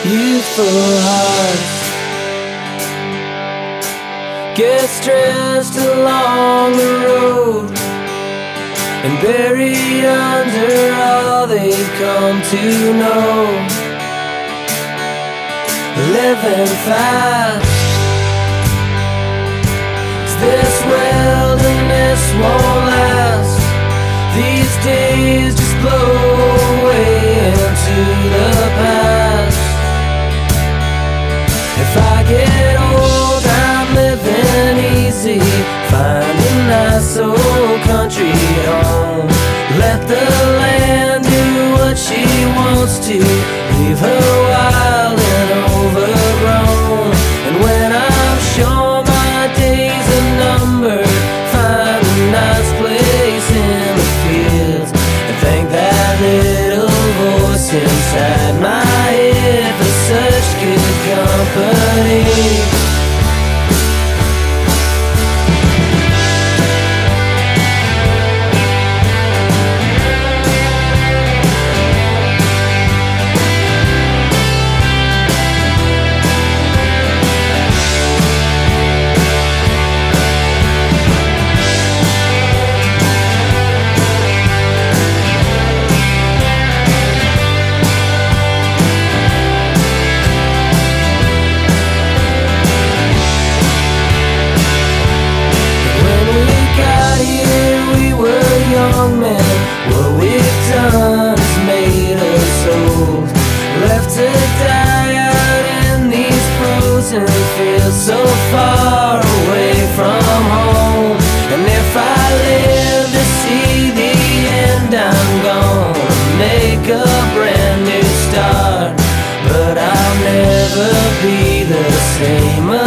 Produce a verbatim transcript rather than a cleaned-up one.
youthful hearts get stressed along the road and buried under all they've come to know. Living fast, this wilderness won't last. These days just blow away into the past. If I get old, I'm living easy, find a nice old country home. Let the land do what she wants to, leave her wild and overgrown. And when I'm sure my days are numbered, find a nice place in the fields and thank that little voice inside my head for such good company. Young men, what we've done has made us old, left to die out in these frozen fields so far away from home. And if I live to see the end, I'm gonna make a brand new start, but I'll never be the same